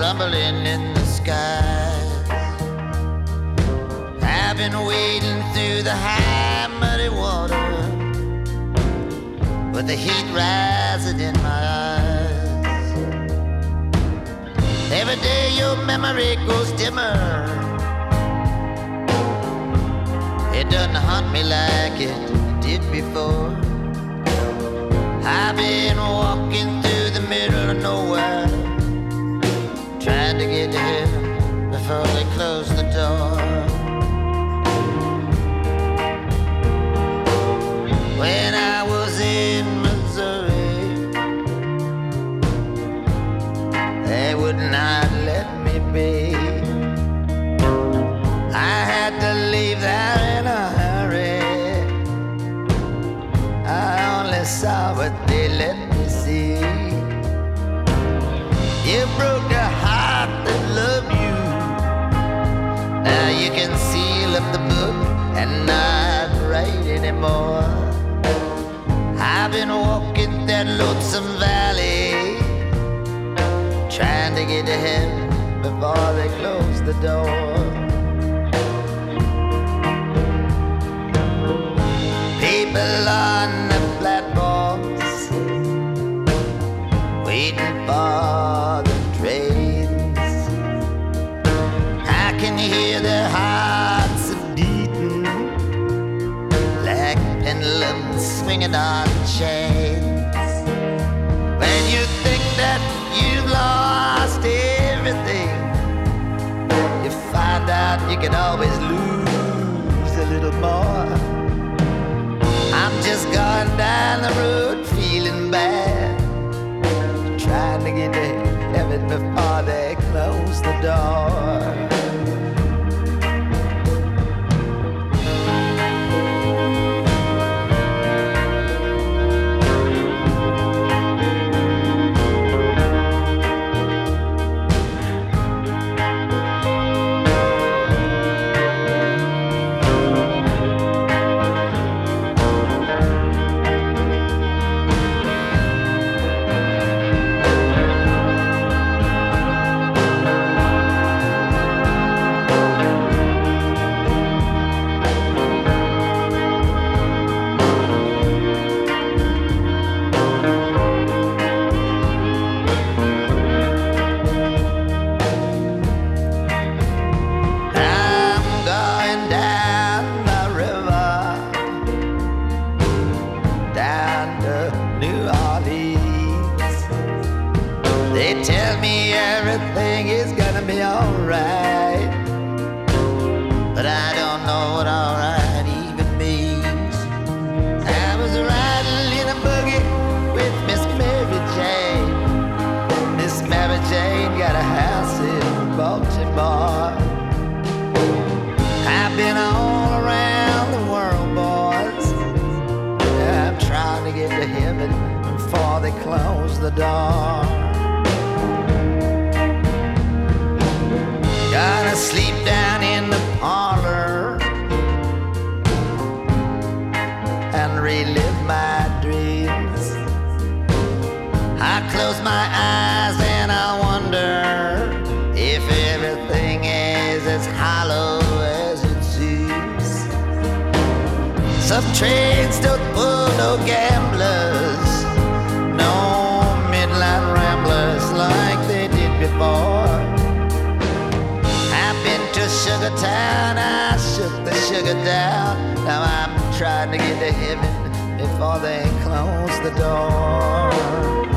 rumbling in the skies. I've been wading through the high muddy water with the heat rising in my eyes. Every day your memory grows dimmer. It doesn't haunt me like it did before. I've been walking through the middle of nowhere, trying to get to heaven before they close the door. When I was in Missouri, they would not let me be. I had to leave there in a hurry. I only saw what they let me see. You broke the heart that loved you. Now you can seal up the book and not write anymore. I've been walking that lonesome valley, trying to get to heaven before they close the door. People on the platforms waiting for the trains. I can hear their hearts beating like pendulums swinging on chains. When you think that you've lost everything, you find out you can always lose a little more. I'm just going down the road feeling bad, trying to get to heaven before they close the door. They tell me everything is gonna be alright, but I don't know what alright even means. I was riding in a buggy with Miss Mary Jane. Miss Mary Jane got a house in Baltimore. I've been all around the world, boys. I'm trying to get to heaven before they close the door. Gonna sleep down in the parlor and relive my dreams. I close my eyes and I wonder if everything is as hollow as it seems. Some trains don't pull no gamblers, no midnight ramblers like they did before. Sugar Town, I shook the sugar down. Now I'm trying to get to heaven before they close the door.